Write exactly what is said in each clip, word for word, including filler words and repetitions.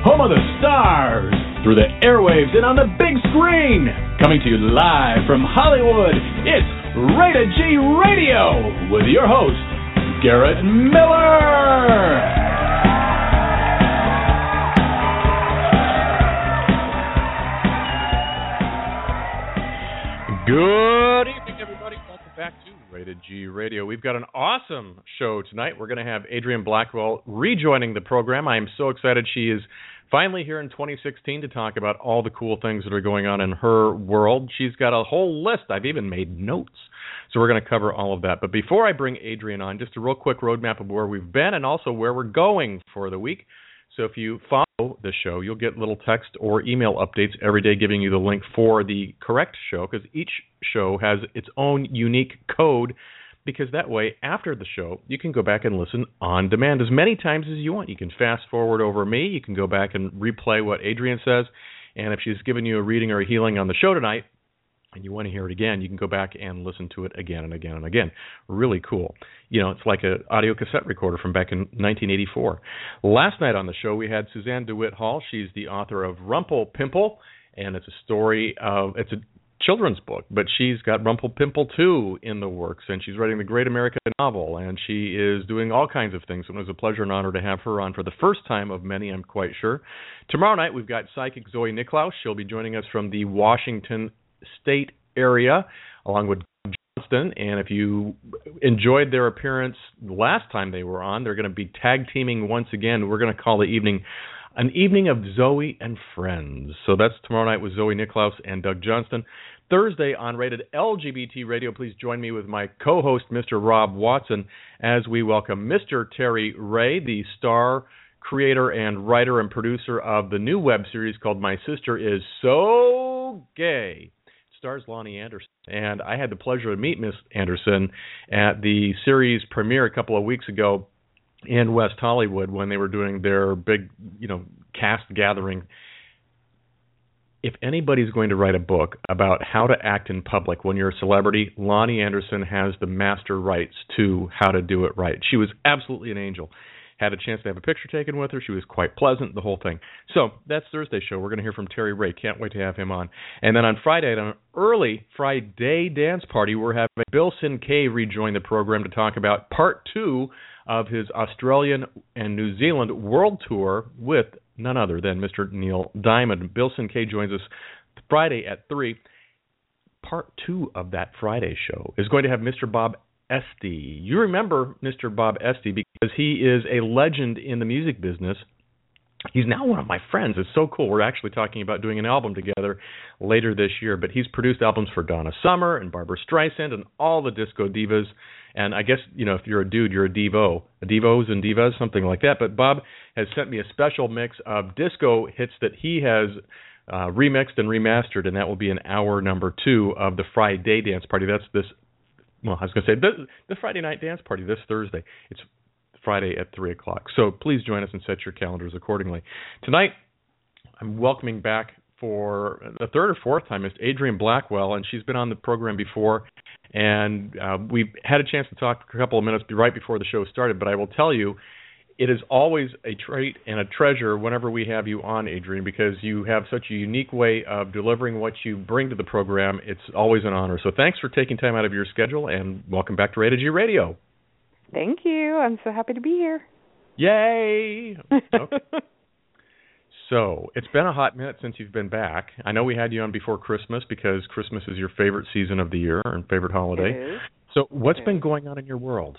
home of the stars, through the airwaves and on the big screen. Coming to you live from Hollywood, it's Rated G Radio with your host, Garrett Miller. Good evening, everybody. Welcome back to Rated G Radio. We've got an awesome show tonight. We're going to have Adrienne Blackwell rejoining the program. I am so excited she is finally here in twenty sixteen to talk about all the cool things that are going on in her world. She's got a whole list. I've even made notes. So we're going to cover all of that. But before I bring Adrienne on, just a real quick roadmap of where we've been and also where we're going for the week. So if you follow the show, you'll get little text or email updates every day giving you the link for the correct show, because each show has its own unique code, because that way, after the show, you can go back and listen on demand as many times as you want. You can fast forward over me. You can go back and replay what Adrienne says. And if she's given you a reading or a healing on the show tonight, and you want to hear it again, you can go back and listen to it again and again and again. Really cool. You know, it's like an audio cassette recorder from back in nineteen eighty-four. Last night on the show, we had Suzanne DeWitt Hall. She's the author of Rumple Pimple, and it's a story of, it's a children's book, but she's got Rumple Pimple two in the works, and she's writing the Great American Novel, and she is doing all kinds of things. It was a pleasure and honor to have her on for the first time of many, I'm quite sure. Tomorrow night, we've got psychic Zoe Nicklaus. She'll be joining us from the Washington State area, along with Johnston. And if you enjoyed their appearance last time they were on, they're going to be tag teaming once again. We're going to call the evening an evening of Zoe and Friends. So that's tomorrow night with Zoe Nicklaus and Doug Johnston. Thursday on Rated L G B T Radio, please join me with my co-host, Mister Rob Watson, as we welcome Mister Terry Ray, the star, creator, and writer and producer of the new web series called My Sister Is So Gay. Stars Lonnie Anderson, and I had the pleasure to meet Miss Anderson at the series premiere a couple of weeks ago in West Hollywood when they were doing their big, you know, cast gathering. If anybody's going to write a book about how to act in public when you're a celebrity, Lonnie Anderson has the master rights to how to do it right. She was absolutely an angel. Had a chance to have a picture taken with her. She was quite pleasant, the whole thing. So that's Thursday's show. We're going to hear from Terry Ray. Can't wait to have him on. And then on Friday, at an early Friday dance party, we're having Bill Sinkay rejoin the program to talk about part two of his Australian and New Zealand world tour with none other than Mister Neil Diamond. Bill Sinkay joins us Friday at three. Part two of that Friday show is going to have Mister Bob Esty. You remember Mister Bob Esty because he is a legend in the music business. He's now one of my friends. It's so cool. We're actually talking about doing an album together later this year, but he's produced albums for Donna Summer and Barbra Streisand and all the disco divas. And I guess, you know, if you're a dude, you're a divo. A divos and divas, something like that. But Bob has sent me a special mix of disco hits that he has uh, remixed and remastered, and that will be in hour number two of the Friday dance party. That's this Well, I was going to say, the, the Friday night dance party this Thursday. It's Friday at three o'clock. So please join us and set your calendars accordingly. Tonight, I'm welcoming back for the third or fourth time is Adrienne Blackwell, and she's been on the program before. And uh, we had a chance to talk for a couple of minutes right before the show started. But I will tell you, it is always a treat and a treasure whenever we have you on, Adrienne, because you have such a unique way of delivering what you bring to the program. It's always an honor. So thanks for taking time out of your schedule, and welcome back to Rated G Radio. Thank you. I'm so happy to be here. Yay! Okay. So it's been a hot minute since you've been back. I know we had you on before Christmas because Christmas is your favorite season of the year and favorite holiday. It is. So what's it been is. going on in your world?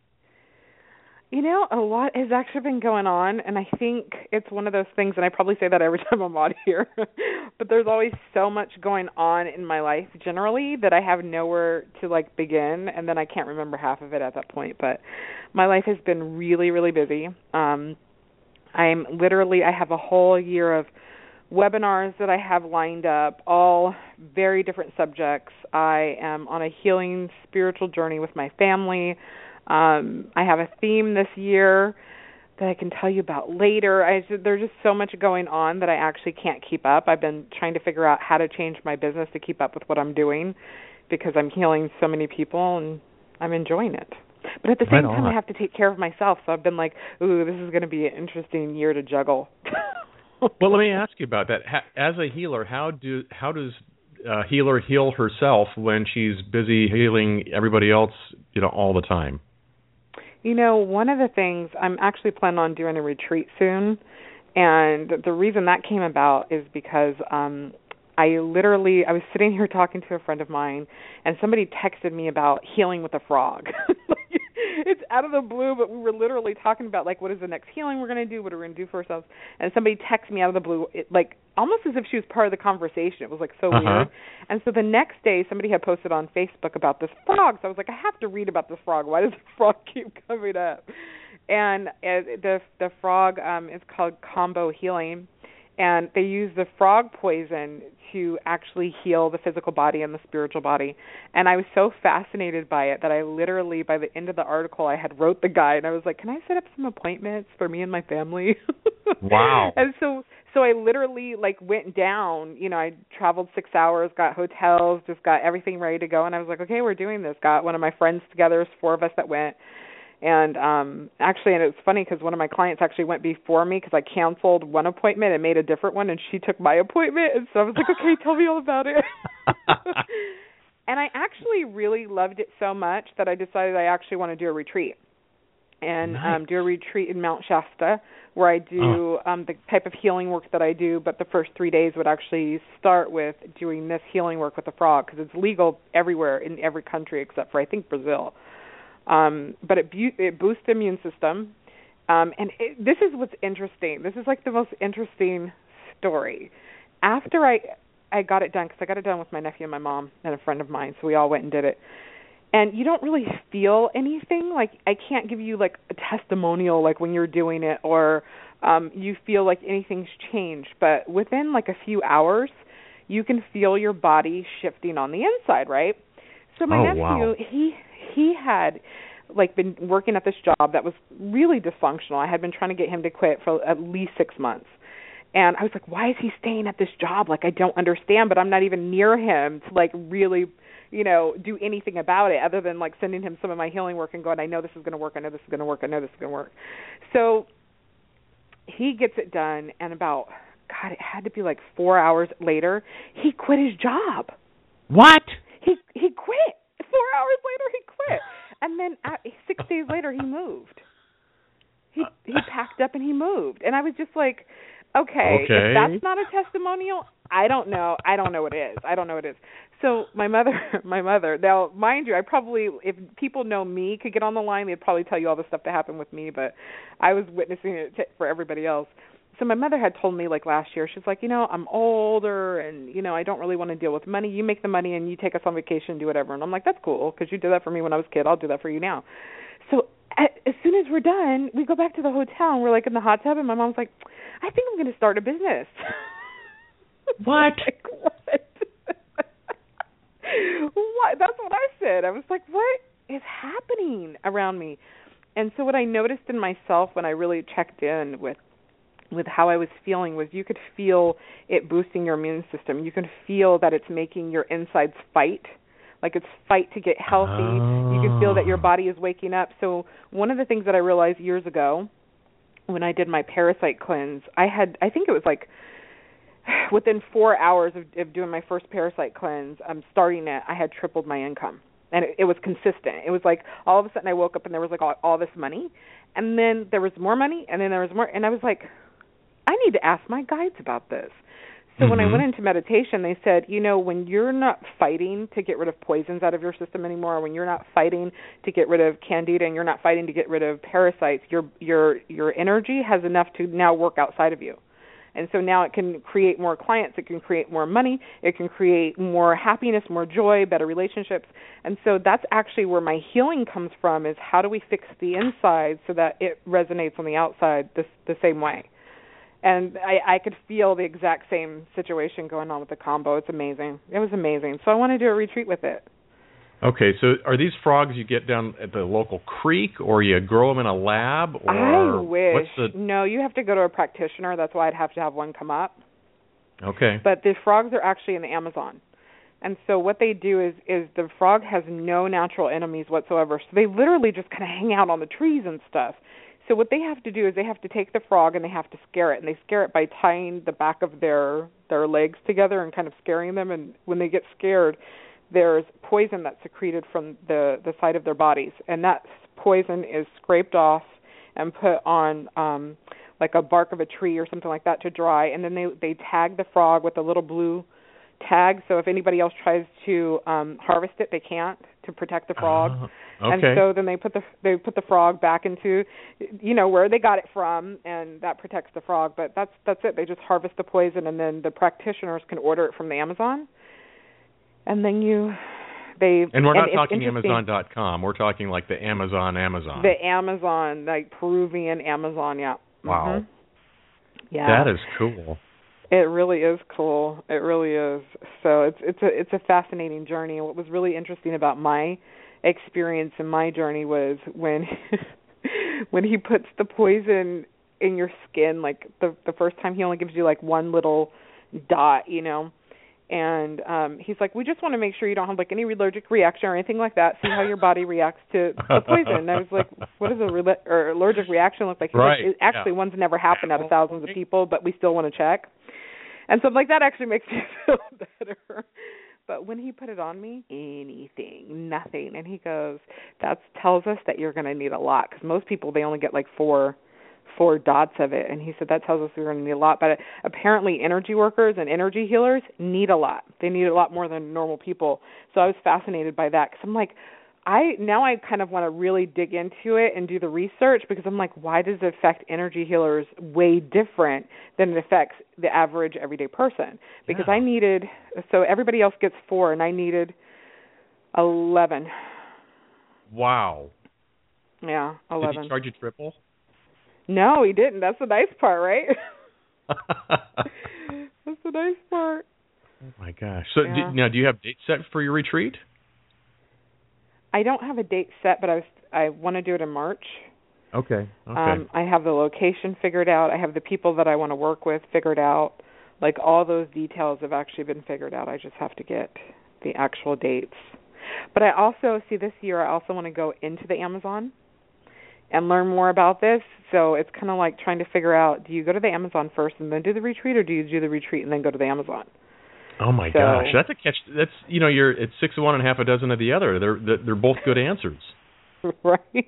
You know, a lot has actually been going on, and I think it's one of those things, and I probably say that every time I'm on here, but there's always so much going on in my life generally that I have nowhere to, like, begin, and then I can't remember half of it at that point. But my life has been really, really busy. Um, I'm literally, I have a whole year of webinars that I have lined up, all very different subjects. I am on a healing spiritual journey with my family. Um, I have a theme this year that I can tell you about later. I, there's just so much going on that I actually can't keep up. I've been trying to figure out how to change my business to keep up with what I'm doing because I'm healing so many people and I'm enjoying it. But at the same Right time, on. I have to take care of myself. So I've been like, ooh, this is going to be an interesting year to juggle. Well, let me ask you about that. As a healer, how do how does a healer heal herself when she's busy healing everybody else, you know, all the time? You know, one of the things, I'm actually planning on doing a retreat soon, and the reason that came about is because um, I literally, I was sitting here talking to a friend of mine, and somebody texted me about healing with a frog. It's out of the blue, but we were literally talking about, like, what is the next healing we're going to do, what are we going to do for ourselves, and somebody texted me out of the blue, it, like, almost as if she was part of the conversation. It was, like, so uh-huh. weird. And so the next day, somebody had posted on Facebook about this frog, so I was like, I have to read about this frog. Why does the frog keep coming up? And uh, the the frog um, is called Combo Healing, and they use the frog poison to actually heal the physical body and the spiritual body. And I was so fascinated by it that I literally, by the end of the article, I had wrote the guy, and I was like, can I set up some appointments for me and my family? Wow. And so so I literally, like, went down. You know, I traveled six hours, got hotels, just got everything ready to go. And I was like, okay, we're doing this. Got one of my friends together. There's four of us that went. And um, actually, and it's funny because one of my clients actually went before me because I canceled one appointment and made a different one, and she took my appointment. And so I was like, okay, tell me all about it. And I actually really loved it so much that I decided I actually want to do a retreat. And nice. um, do a retreat in Mount Shasta where I do oh. um, the type of healing work that I do, but the first three days would actually start with doing this healing work with the frog because it's legal everywhere in every country except for, I think, Brazil. Um, but it, bu- it boosts the immune system. Um, and it, this is what's interesting. This is like the most interesting story. After I I got it done, because I got it done with my nephew and my mom and a friend of mine, so we all went and did it. And you don't really feel anything. Like, I can't give you, like, a testimonial, like, when you're doing it, or um, you feel like anything's changed. But within, like, a few hours, you can feel your body shifting on the inside, right? So my oh, nephew, wow. he he had, like, been working at this job that was really dysfunctional. I had been trying to get him to quit for at least six months. And I was like, why is he staying at this job? Like, I don't understand, but I'm not even near him to, like, really, you know, do anything about it other than, like, sending him some of my healing work and going, I know this is going to work, I know this is going to work, I know this is going to work. So he gets it done, and about, God, it had to be like four hours later, he quit his job. What? He he quit. Four hours later, he quit. And then uh, six days later, he moved. He he packed up and he moved. And I was just like, okay, okay, if that's not a testimonial, I don't know. I don't know what is. I don't know what is. So my mother, my mother, now, mind you, I probably, if people know me, could get on the line, they'd probably tell you all the stuff that happened with me, but I was witnessing it t- for everybody else. So my mother had told me, like, last year, she's like, you know, I'm older and, you know, I don't really want to deal with money. You make the money and you take us on vacation and do whatever. And I'm like, that's cool because you did that for me when I was a kid. I'll do that for you now. So at, as soon as we're done, we go back to the hotel and we're, like, in the hot tub. And my mom's like, I think I'm going to start a business. What? Like, what? What? That's what I said. I was like, what is happening around me? And so what I noticed in myself when I really checked in with with how I was feeling was you could feel it boosting your immune system. You can feel that it's making your insides fight, like it's fight to get healthy. Oh. You can feel that your body is waking up. So one of the things that I realized years ago when I did my parasite cleanse, I had, I think it was like within four hours of, of doing my first parasite cleanse, um, starting it, I had tripled my income. And it, it was consistent. It was like all of a sudden I woke up and there was like all, all this money. And then there was more money. And then there was more. And I was like, I need to ask my guides about this. So mm-hmm. when I went into meditation, they said, you know, when you're not fighting to get rid of poisons out of your system anymore, when you're not fighting to get rid of candida and you're not fighting to get rid of parasites, your your your energy has enough to now work outside of you. And so now it can create more clients, it can create more money, it can create more happiness, more joy, better relationships. And so that's actually where my healing comes from, is how do we fix the inside so that it resonates on the outside the, the same way. And I, I could feel the exact same situation going on with the combo. It's amazing. It was amazing. So I want to do a retreat with it. Okay, so are these frogs you get down at the local creek, or you grow them in a lab? Or I wish. What's the... No, you have to go to a practitioner. That's why I'd have to have one come up. Okay. But the frogs are actually in the Amazon. And so what they do is, is the frog has no natural enemies whatsoever. So they literally just kind of hang out on the trees and stuff. So what they have to do is they have to take the frog and they have to scare it, and they scare it by tying the back of their their legs together and kind of scaring them. And when they get scared, there's poison that's secreted from the the side of their bodies, and that poison is scraped off and put on um, like a bark of a tree or something like that to dry, and then they they tag the frog with a little blue tag, so if anybody else tries to um, harvest it, they can't, to protect the frog. Uh, okay. And so then they put the they put the frog back into, you know, where they got it from, and that protects the frog. But that's that's it. They just harvest the poison, and then the practitioners can order it from the Amazon. And then you, they and we're not and talking Amazon dot com. We're talking like the Amazon Amazon. The Amazon, like Peruvian Amazon, yeah. Wow. Mm-hmm. Yeah. That is cool. It really is cool. It really is. So it's it's a it's a fascinating journey. And what was really interesting about my experience and my journey was when when he puts the poison in your skin. Like the the first time, he only gives you like one little dot, you know. And um he's like, we just want to make sure you don't have like any allergic reaction or anything like that. See how your body reacts to the poison. And I was like, what does a re- or allergic reaction look like? He's right. like, actually, yeah. One's never happened out of thousands of people, but we still want to check. And so, like, that actually makes me feel better. But when he put it on me, anything, nothing. And he goes, that tells us that you're going to need a lot. Because most people, they only get like four four dots of it. And he said, that tells us we're going to need a lot. But apparently energy workers and energy healers need a lot. They need a lot more than normal people. So I was fascinated by that. Because I'm like, I now I kind of want to really dig into it and do the research, because I'm like, why does it affect energy healers way different than it affects the average everyday person? Because yeah. I needed, so everybody else gets four, and I needed eleven. Wow. Yeah, eleven. Did he charge you triple? No, he didn't. That's the nice part, right? That's the nice part. Oh my gosh. So yeah. do, now, do you have dates set for your retreat? I don't have a date set, but I was, I want to do it in March. Okay. Okay. Um, I have the location figured out. I have the people that I want to work with figured out. Like, all those details have actually been figured out. I just have to get the actual dates. But I also, see, this year I also want to go into the Amazon and learn more about this. So it's kind of like trying to figure out, do you go to the Amazon first and then do the retreat, or do you do the retreat and then go to the Amazon? Oh my so, gosh, that's a catch. That's, you know, you're it's six of one and half a dozen of the other. They're they're both good answers. Right.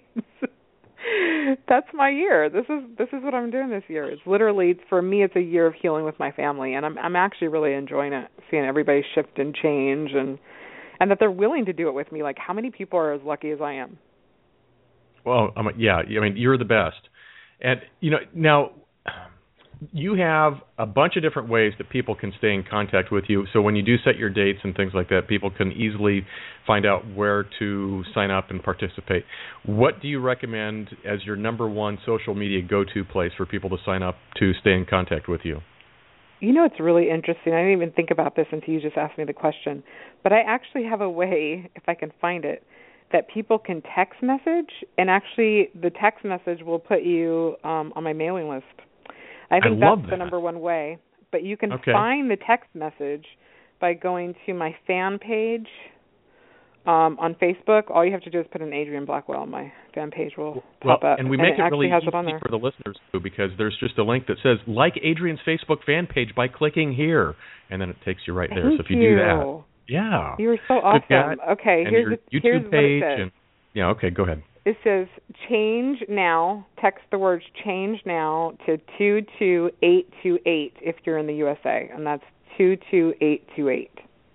That's my year. This is this is what I'm doing this year. It's literally, for me, it's a year of healing with my family, and I'm I'm actually really enjoying it. Seeing everybody shift and change, and and that they're willing to do it with me. Like, how many people are as lucky as I am? Well, I'm, yeah, I mean, you're the best, and you know now. You have a bunch of different ways that people can stay in contact with you. So when you do set your dates and things like that, people can easily find out where to sign up and participate. What do you recommend as your number one social media go-to place for people to sign up to stay in contact with you? You know, it's really interesting. I didn't even think about this until you just asked me the question. But I actually have a way, if I can find it, that people can text message, and actually the text message will put you um, on my mailing list. I think I that's that. the number one way. But you can okay. find the text message by going to my fan page um, on Facebook. All you have to do is put in Adrienne Blackwell, and my fan page will well, pop up. And we make and it, it really has easy it on there. for the listeners, too, because there's just a link that says, like Adrienne's Facebook fan page by clicking here. And then it takes you right there. Thank so if you, you do that. Yeah. You were so awesome. Okay, and here's, your the, YouTube here's page what it says. And, yeah, okay, go ahead. It says change now, text the words change now to two two eight two eight if you're in the U S A, and that's two two eight two eight.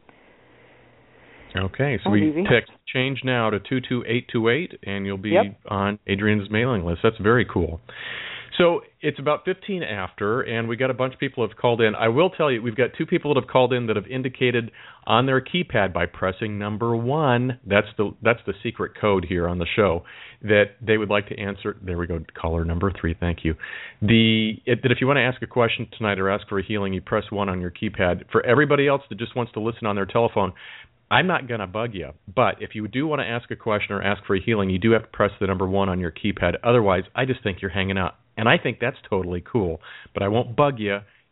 Okay, so that we easy. text change now to two two eight two eight, and you'll be yep. on Adrienne's mailing list. That's very cool. So it's about fifteen after, and we got a bunch of people who have called in. I will tell you, we've got two people that have called in that have indicated on their keypad by pressing number one, that's the that's the secret code here on the show, that they would like to answer. There we go, caller number three, thank you. The it, that if you want to ask a question tonight or ask for a healing, you press one on your keypad. For everybody else that just wants to listen on their telephone, I'm not going to bug you, but if you do want to ask a question or ask for a healing, you do have to press the number one on your keypad. Otherwise, I just think you're hanging out. And I think that's totally cool, but I won't bug you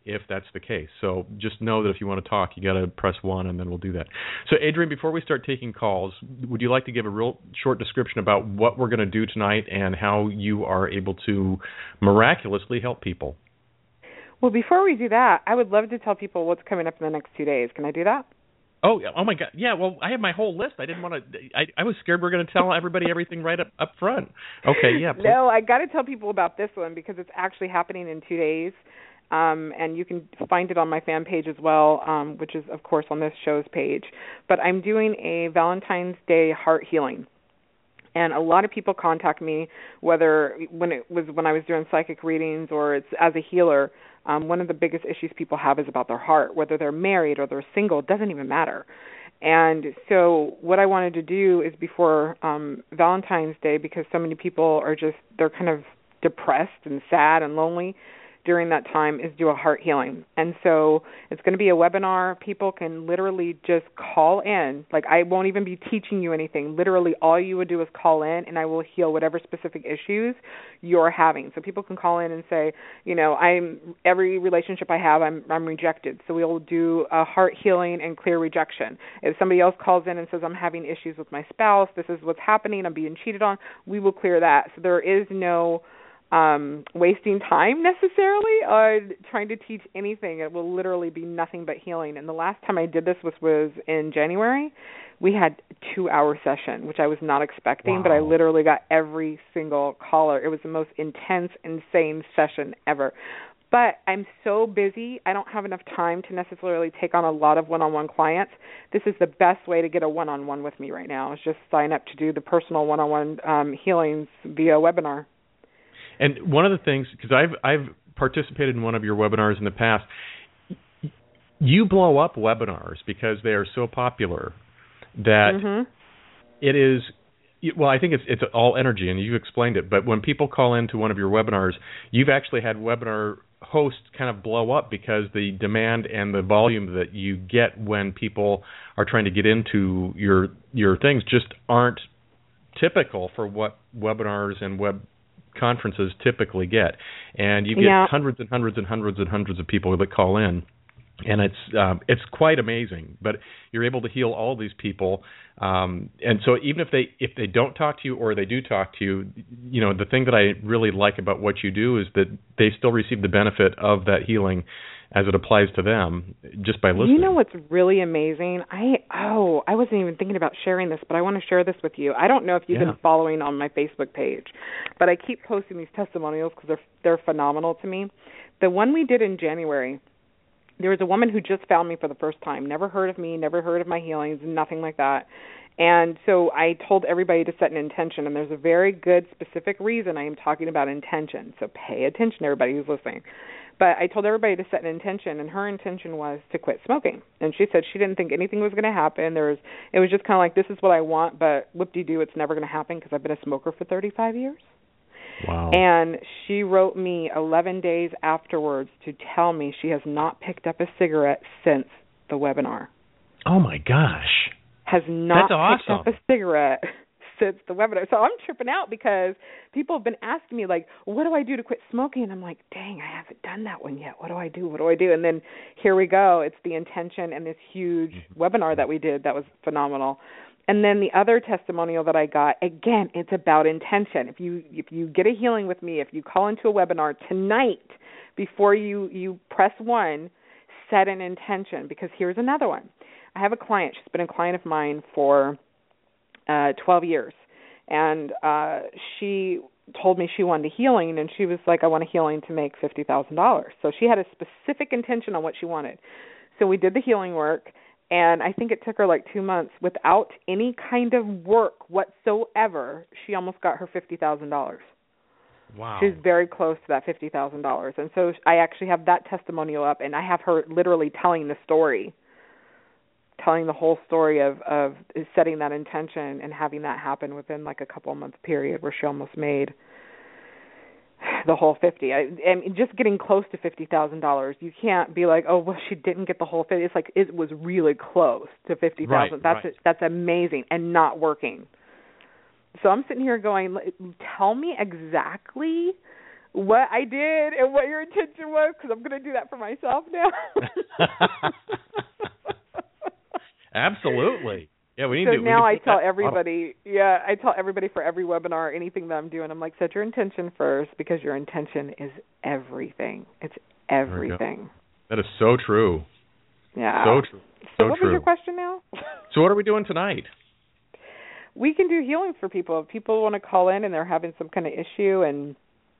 if that's the case. So just know that if you want to talk, you got to press one, and then we'll do that. So, Adrienne, before we start taking calls, would you like to give a real short description about what we're going to do tonight and how you are able to miraculously help people? Well, before we do that, I would love to tell people what's coming up in the next two days. Can I do that? Oh, oh my God! Yeah, well, I have my whole list. I didn't want to. I, I was scared we we're going to tell everybody everything right up up front. Okay, yeah. Please. No, I got to tell people about this one because it's actually happening in two days, um, and you can find it on my fan page as well, um, which is of course on this show's page. But I'm doing a Valentine's Day heart healing. And a lot of people contact me, whether when it was when I was doing psychic readings or it's as a healer. Um, one of the biggest issues people have is about their heart, whether they're married or they're single, it doesn't even matter. And so what I wanted to do is before um, Valentine's Day, because so many people are just, they're kind of depressed and sad and lonely during that time, is do a heart healing. And so it's going to be a webinar. People can literally just call in. Like, I won't even be teaching you anything. Literally all you would do is call in, and I will heal whatever specific issues you're having. So people can call in and say, you know, I'm every relationship I have, I'm I'm rejected. So we'll do a heart healing and clear rejection. If somebody else calls in and says, I'm having issues with my spouse, this is what's happening, I'm being cheated on, we will clear that. So there is no Um, wasting time necessarily uh, trying to teach anything. It will literally be nothing but healing. And the last time I did this was, was in January. We had a two-hour session, which I was not expecting, wow. But I literally got every single caller. It was the most intense, insane session ever. But I'm so busy, I don't have enough time to necessarily take on a lot of one-on-one clients. This is the best way to get a one-on-one with me right now, is just sign up to do the personal one-on-one um, healings via webinar. And one of the things, because I've I've participated in one of your webinars in the past, you blow up webinars because they are so popular that mm-hmm. it is, well, I think it's it's all energy, and you explained it, but when people call into one of your webinars, you've actually had webinar hosts kind of blow up because the demand and the volume that you get when people are trying to get into your your things just aren't typical for what webinars and web conferences typically get, and you get yeah. hundreds and hundreds and hundreds and hundreds of people that call in, and it's um, it's quite amazing. But you're able to heal all these people, um, and so even if they if they don't talk to you or they do talk to you, you know, the thing that I really like about what you do is that they still receive the benefit of that healing as it applies to them just by listening. You know what's really amazing? I oh, I wasn't even thinking about sharing this, but I want to share this with you. I don't know if you've yeah. been following on my Facebook page, but I keep posting these testimonials because they're they're phenomenal to me. The one we did in January, there was a woman who just found me for the first time, never heard of me, never heard of my healings, nothing like that. And so I told everybody to set an intention, and there's a very good specific reason I am talking about intention. So pay attention, everybody who's listening. But I told everybody to set an intention, and her intention was to quit smoking. And she said she didn't think anything was going to happen. There was, it was just kind of like, this is what I want, but whoop-de-doo, it's never going to happen because I've been a smoker for thirty-five years. Wow. And she wrote me eleven days afterwards to tell me she has not picked up a cigarette since the webinar. Oh, my gosh. Has not That's awesome. picked up a cigarette since the webinar. So I'm tripping out because people have been asking me, like, what do I do to quit smoking? And I'm like, dang, I haven't done that one yet. What do I do? What do I do? And then here we go. It's the intention and this huge mm-hmm. webinar that we did that was phenomenal. And then the other testimonial that I got, again, it's about intention. If you if you get a healing with me, if you call into a webinar tonight before you, you press one, set an intention, because here's another one. I have a client. She's been a client of mine for uh, twelve years, and uh, she told me she wanted a healing, and she was like, I want a healing to make fifty thousand dollars. So she had a specific intention on what she wanted. So we did the healing work, and I think it took her like two months without any kind of work whatsoever. She almost got her fifty thousand dollars. Wow. She's very close to that fifty thousand dollars. And so I actually have that testimonial up, and I have her literally telling the story, telling the whole story of, of setting that intention and having that happen within like a couple month period where she almost made the whole fifty. I, and just getting close to fifty thousand dollars. You can't be like, oh, well, she didn't get the whole fifty. It's like it was really close to fifty thousand. Right, that's right. That's amazing and not working. So I'm sitting here going, tell me exactly what I did and what your intention was, because I'm going to do that for myself now. Absolutely. Yeah, we need so to. So now I tell that, everybody, oh. yeah, I tell everybody for every webinar, anything that I'm doing, I'm like, set your intention first, because your intention is everything. It's everything. That is so true. Yeah. So true. So, so what true. was your question now? So what are we doing tonight? We can do healings for people. If people want to call in and they're having some kind of issue and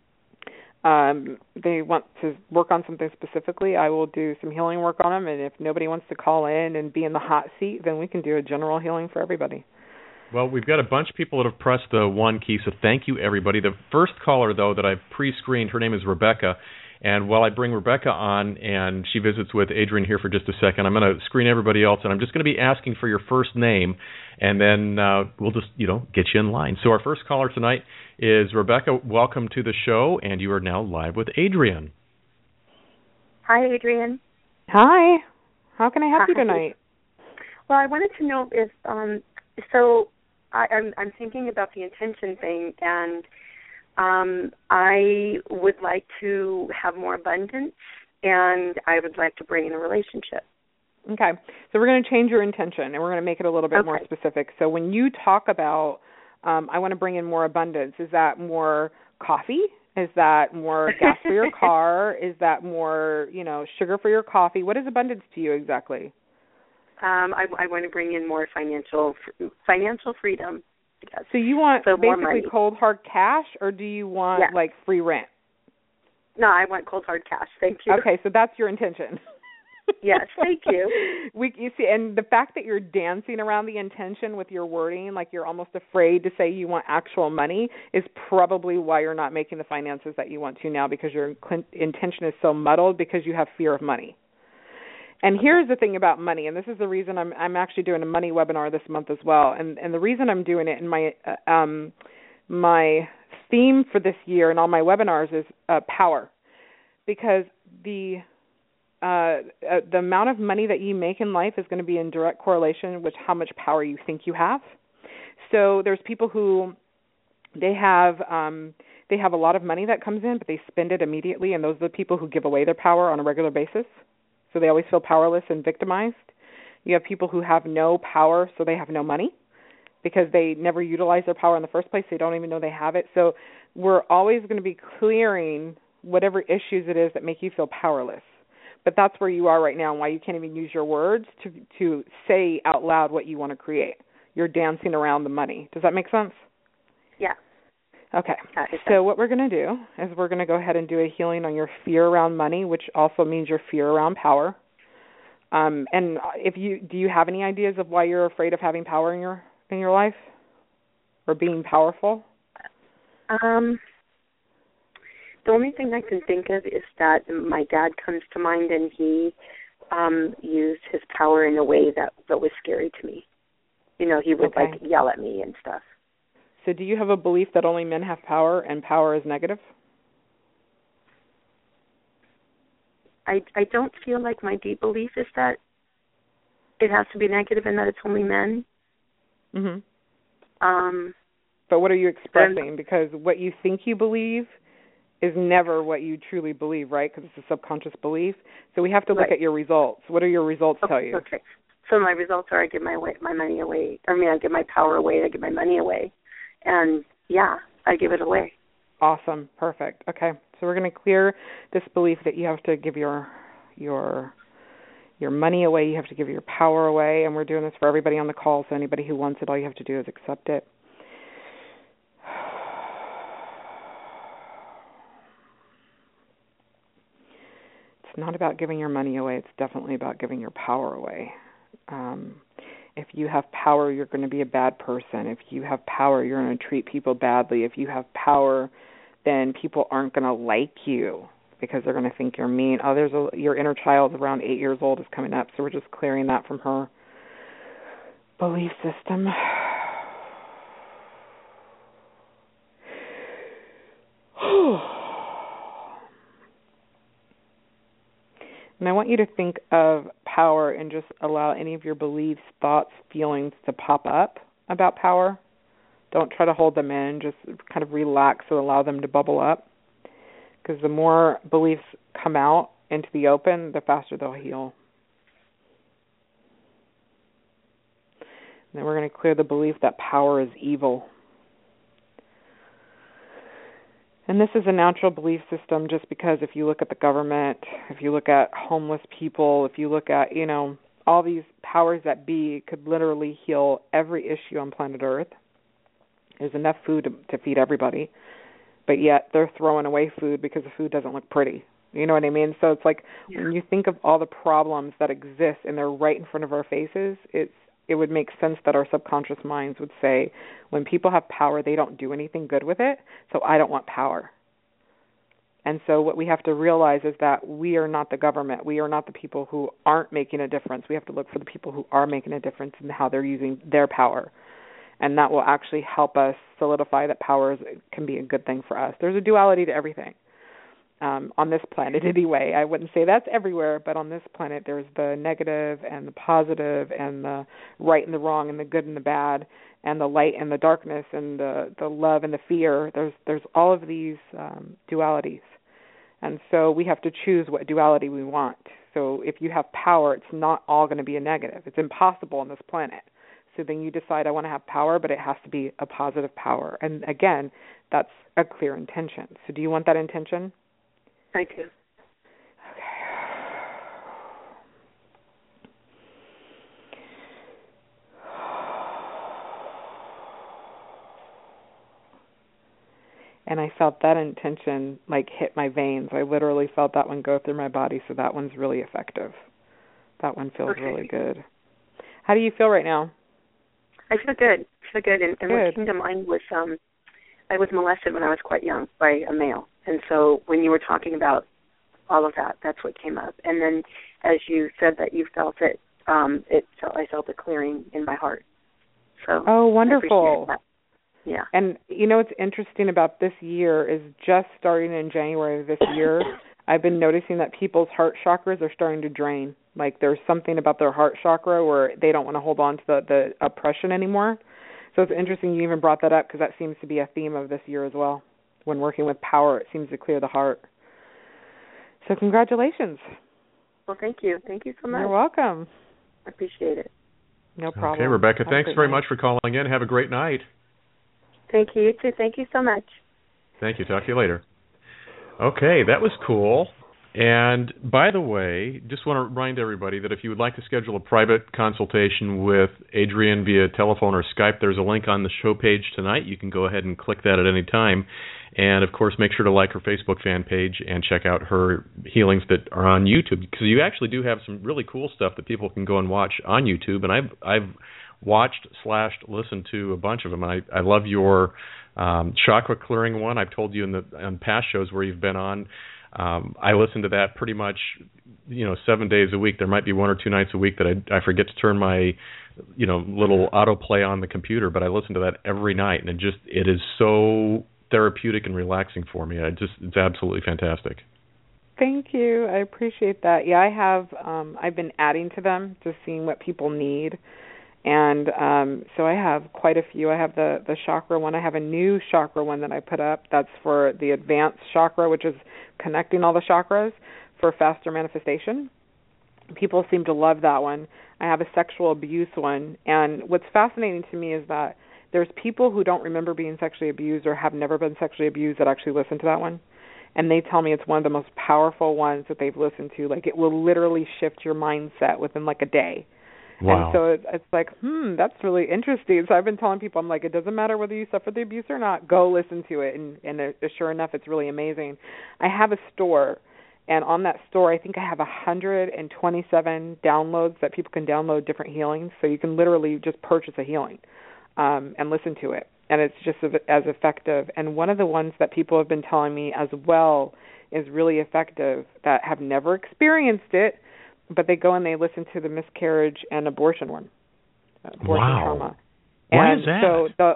um, they want to work on something specifically, I will do some healing work on them. And if nobody wants to call in and be in the hot seat, then we can do a general healing for everybody. Well, we've got a bunch of people that have pressed the one key, so thank you, everybody. The first caller, though, that I've pre-screened, her name is Rebecca. And while I bring Rebecca on and she visits with Adrian here for just a second, I'm going to screen everybody else, and I'm just going to be asking for your first name, and then uh, we'll just, you know, get you in line. So our first caller tonight is Rebecca. Welcome to the show, and you are now live with Adrian. Hi, Adrian. Hi. How can I help Hi. you tonight? Well, I wanted to know if, um, so I, I'm, I'm thinking about the intention thing, and Um, I would like to have more abundance, and I would like to bring in a relationship. Okay. So we're going to change your intention, and we're going to make it a little bit okay. more specific. So when you talk about, um, I want to bring in more abundance, is that more coffee? Is that more gas for your car? Is that more, you know, sugar for your coffee? What is abundance to you exactly? Um, I, I want to bring in more financial financial freedom. Yes. So you want so basically cold hard cash, or do you want yes. like free rent? No, I want cold hard cash. Thank you. Okay, so that's your intention. Yes, thank you. We you see, and the fact that you're dancing around the intention with your wording, like you're almost afraid to say you want actual money, is probably why you're not making the finances that you want to now, because your intention is so muddled because you have fear of money. And here's the thing about money, and this is the reason I'm I'm actually doing a money webinar this month as well. And and the reason I'm doing it, and my uh, um my theme for this year and all my webinars is uh, power, because the uh, uh the amount of money that you make in life is going to be in direct correlation with how much power you think you have. So there's people who they have um they have a lot of money that comes in, but they spend it immediately, and those are the people who give away their power on a regular basis. So they always feel powerless and victimized. You have people who have no power, so they have no money because they never utilize their power in the first place. They don't even know they have it. So we're always going to be clearing whatever issues it is that make you feel powerless. But that's where you are right now, and why you can't even use your words to to say out loud what you want to create. You're dancing around the money. Does that make sense? Yeah. Okay, so what we're going to do is we're going to go ahead and do a healing on your fear around money, which also means your fear around power. Um, and if you do, you have any ideas of why you're afraid of having power in your in your life, or being powerful? Um, the only thing I can think of is that my dad comes to mind, and he um, used his power in a way that that was scary to me. You know, he would okay. like yell at me and stuff. So do you have a belief that only men have power and power is negative? I, I don't feel like my deep belief is that it has to be negative and that it's only men. Mhm. Um, but what are you expressing? Because what you think you believe is never what you truly believe, right? Because it's a subconscious belief. So we have to look right. at your results. What do your results okay, tell you? Okay. So my results are I give my way, my money away. I mean, I give my power away. I give my money away. And, yeah, I give it away. Awesome. Perfect. Okay. So we're going to clear this belief that you have to give your your your money away, you have to give your power away, and we're doing this for everybody on the call, so anybody who wants it, all you have to do is accept it. It's not about giving your money away. It's definitely about giving your power away. Um If you have power, you're going to be a bad person. If you have power, you're going to treat people badly. If you have power, then people aren't going to like you because they're going to think you're mean. Oh, there's a, your inner child around eight years old is coming up, so we're just clearing that from her belief system. And I want you to think of power and just allow any of your beliefs, thoughts, feelings to pop up about power. Don't try to hold them in. Just kind of relax and allow them to bubble up. because the more beliefs come out into the open, the faster they'll heal. And then we're going to clear the belief that power is evil. And this is a natural belief system just because if you look at the government, if you look at homeless people, if you look at, you know, all these powers that be could literally heal every issue on planet Earth. There's enough food to, to feed everybody, but yet they're throwing away food because the food doesn't look pretty. You know what I mean? So it's like yeah. when you think of all the problems that exist and they're right in front of our faces, it's it would make sense that our subconscious minds would say, when people have power, they don't do anything good with it, so I don't want power. And so what we have to realize is that we are not the government. We are not the people who aren't making a difference. We have to look for the people who are making a difference in how they're using their power. And that will actually help us solidify that power is, can be a good thing for us. There's a duality to everything. Um, on this planet anyway. I wouldn't say that's everywhere, but on this planet there's the negative and the positive and the right and the wrong and the good and the bad and the light and the darkness and the, the love and the fear. There's there's all of these um, dualities. And so we have to choose what duality we want. So if you have power, it's not all going to be a negative. It's impossible on this planet. So then you decide, I want to have power, but it has to be a positive power. And again, that's a clear intention. So do you want that intention? I do. Okay. And I felt that intention like hit my veins. I literally felt that one go through my body, so that one's really effective. That one feels okay. really good. How do you feel right now? I feel good. I feel good. And, and good. what came to mind was um, I was molested when I was quite young by a male. And so when you were talking about all of that, that's what came up. And then as you said that you felt it, um, it I felt a clearing in my heart. So oh, wonderful. I appreciate that. Yeah. And you know what's interesting about this year is just starting in January of this year, I've been noticing that people's heart chakras are starting to drain. Like there's something about their heart chakra where they don't want to hold on to the, the oppression anymore. So it's interesting you even brought that up because that seems to be a theme of this year as well. When working with power, it seems to clear the heart. So congratulations. Well, thank you. Thank you so much. You're welcome. I appreciate it. No problem. Okay, Rebecca, Have thanks very night. much for calling in. Have a great night. Thank you. You too. Thank you so much. Thank you. Talk to you later. Okay, that was cool. And by the way, just want to remind everybody that if you would like to schedule a private consultation with Adrienne via telephone or Skype, there's a link on the show page tonight. You can go ahead and click that at any time. And, of course, make sure to like her Facebook fan page and check out her healings that are on YouTube, because you actually do have some really cool stuff that people can go and watch on YouTube. And I've, I've watched slash listened to a bunch of them. I, I love your um, chakra clearing one. I've told you in the on past shows where you've been on. Um, I listen to that pretty much, you know, seven days a week. There might be one or two nights a week that I, I forget to turn my, you know, little autoplay on the computer, but I listen to that every night, and it just it is so therapeutic and relaxing for me. I just it's absolutely fantastic. Thank you. I appreciate that. Yeah, I have. Um, I've been adding to them, just seeing what people need. And um, so I have quite a few. I have the, the chakra one. I have a new chakra one that I put up. That's for the advanced chakra, which is connecting all the chakras for faster manifestation. People seem to love that one. I have a sexual abuse one. And what's fascinating to me is that there's people who don't remember being sexually abused or have never been sexually abused that actually listen to that one. And they tell me it's one of the most powerful ones that they've listened to. Like, it will literally shift your mindset within like a day. Wow. And so it, it's like, hmm, that's really interesting. So I've been telling people, I'm like, it doesn't matter whether you suffer the abuse or not. Go listen to it. And, and uh, sure enough, it's really amazing. I have a store, and on that store, I think I have one hundred twenty-seven downloads that people can download different healings. So you can literally just purchase a healing um, and listen to it. And it's just as effective. And one of the ones that people have been telling me as well is really effective that have never experienced it, but they go and they listen to the miscarriage and abortion one, abortion wow. trauma. Why and is that? So the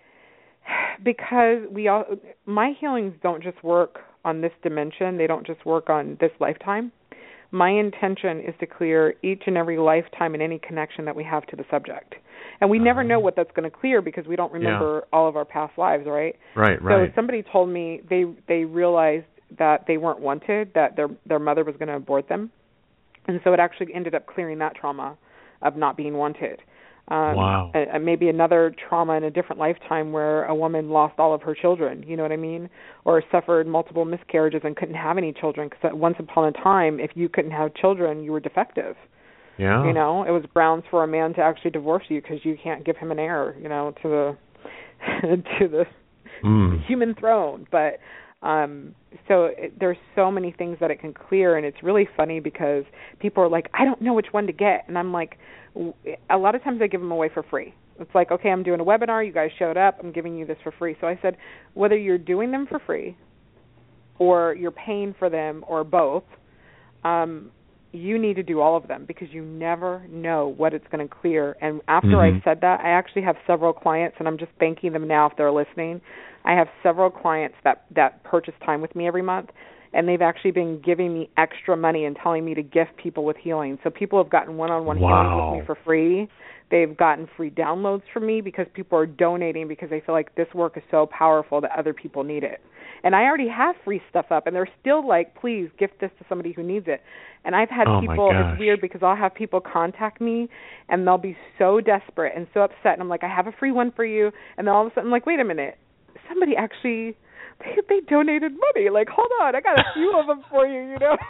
because we all my healings don't just work on this dimension; they don't just work on this lifetime. My intention is to clear each and every lifetime and any connection that we have to the subject. And we uh, never know what that's going to clear because we don't remember yeah. all of our past lives, right? Right, right. So somebody told me they they realized that they weren't wanted, that their their mother was going to abort them. And so it actually ended up clearing that trauma of not being wanted. Um, wow. Uh, maybe another trauma in a different lifetime where a woman lost all of her children, you know what I mean? Or suffered multiple miscarriages and couldn't have any children because once upon a time, if you couldn't have children, you were defective. Yeah. You know, it was grounds for a man to actually divorce you because you can't give him an heir, you know, to the to the mm. human throne. But um, so it, there's so many things that it can clear, and it's really funny because people are like, I don't know which one to get, and I'm like, a lot of times I give them away for free. It's like, okay, I'm doing a webinar, you guys showed up, I'm giving you this for free. So I said, whether you're doing them for free or you're paying for them or both, um, you need to do all of them because you never know what it's going to clear. And after mm-hmm. I said that, I actually have several clients, and I'm just thanking them now if they're listening. I have several clients that, that purchase time with me every month, and they've actually been giving me extra money and telling me to gift people with healing. So people have gotten one-on-one wow. healings with me for free. They've gotten free downloads from me because people are donating because they feel like this work is so powerful that other people need it. And I already have free stuff up, and they're still like, please gift this to somebody who needs it. And I've had oh people, my gosh. it's weird because I'll have people contact me, and they'll be so desperate and so upset. And I'm like, I have a free one for you. And then all of a sudden I'm like, wait a minute. Somebody actually, they, they donated money. Like, hold on, I got a few of them for you, you know.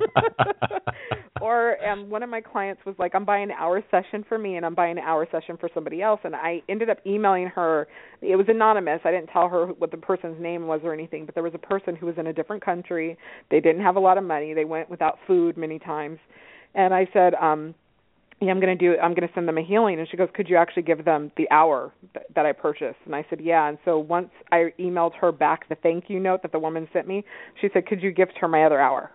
Or um, one of my clients was like, I'm buying an hour session for me and I'm buying an hour session for somebody else. And I ended up emailing her. It was anonymous. I didn't tell her what the person's name was or anything, but there was a person who was in a different country. They didn't have a lot of money. They went without food many times. And I said, um, yeah, I'm going to do. I'm going to send them a healing. And she goes, could you actually give them the hour th- that I purchased? And I said, yeah. And so once I emailed her back the thank you note that the woman sent me, she said, could you gift her my other hour?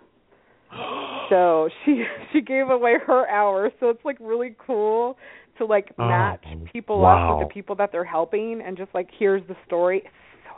So she she gave away her hour. So it's like really cool to like match oh, people wow. up with the people that they're helping, and just like, here's the story. It's so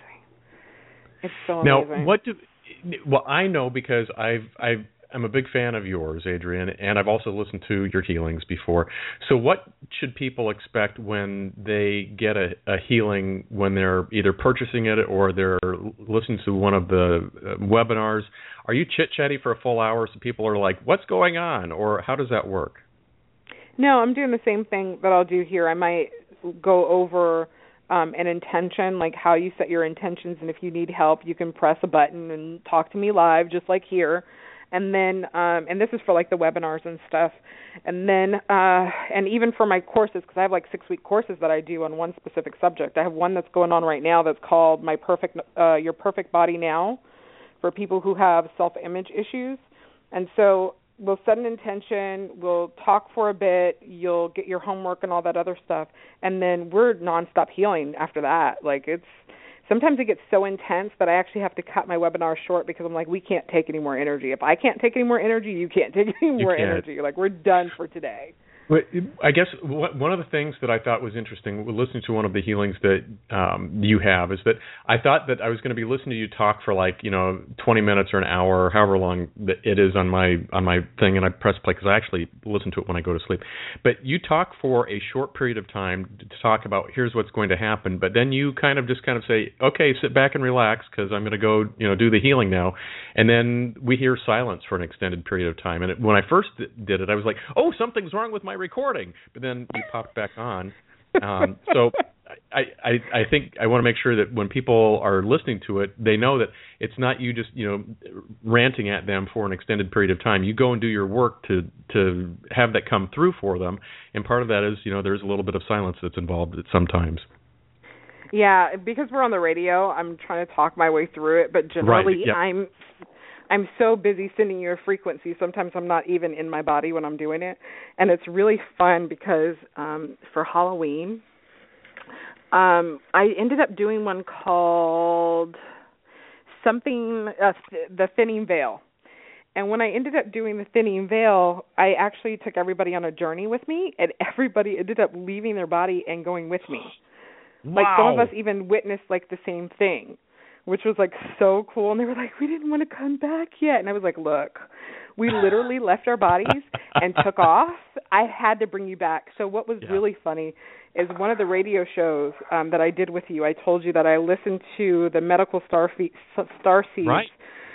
amazing. It's so amazing. Now, what do? Well, I know because I've I've. I'm a big fan of yours, Adrienne, and I've also listened to your healings before. So what should people expect when they get a, a healing, when they're either purchasing it or they're listening to one of the uh, webinars? Are you chit-chatty for a full hour so people are like, what's going on? Or how does that work? No, I'm doing the same thing that I'll do here. I might go over um, an intention, like how you set your intentions, and if you need help, you can press a button and talk to me live, just like here. And then, um, and this is for like the webinars and stuff. And then, uh, and even for my courses, because I have like six week courses that I do on one specific subject. I have one that's going on right now that's called My Perfect, uh, Your Perfect Body Now, for people who have self-image issues. And so we'll set an intention, we'll talk for a bit, you'll get your homework and all that other stuff, and then we're nonstop healing after that. Like it's, sometimes it gets so intense that I actually have to cut my webinar short because I'm like, we can't take any more energy. If I can't take any more energy, you can't take any more energy. Like, we're done for today. I guess one of the things that I thought was interesting, listening to one of the healings that um, you have, is that I thought that I was going to be listening to you talk for like, you know, twenty minutes or an hour, or however long it is on my on my thing, and I press play because I actually listen to it when I go to sleep. But you talk for a short period of time to talk about here's what's going to happen, but then you kind of just kind of say, okay, sit back and relax because I'm going to go, you know, do the healing now, and then we hear silence for an extended period of time. And it, when I first did it, I was like, oh, something's wrong with my recording, but then you popped back on. Um, so I, I, I think I want to make sure that when people are listening to it, they know that it's not you just, you know, ranting at them for an extended period of time. You go and do your work to to have that come through for them, and part of that is, you know, there's a little bit of silence that's involved sometimes. Yeah, because we're on the radio, I'm trying to talk my way through it, but generally right, yep. I'm I'm so busy sending you a frequency, sometimes I'm not even in my body when I'm doing it. And it's really fun because um, for Halloween, um, I ended up doing one called something, uh, The Thinning Veil. And when I ended up doing The Thinning Veil, I actually took everybody on a journey with me, and everybody ended up leaving their body and going with me. Wow. Like some of us even witnessed like the same thing, which was like so cool. And they were like, we didn't want to come back yet. And I was like, look, we literally left our bodies and took off. I had to bring you back. So what was yeah. really funny is one of the radio shows um, that I did with you, I told you that I listened to the Medical Star Fe- Star Seeds right.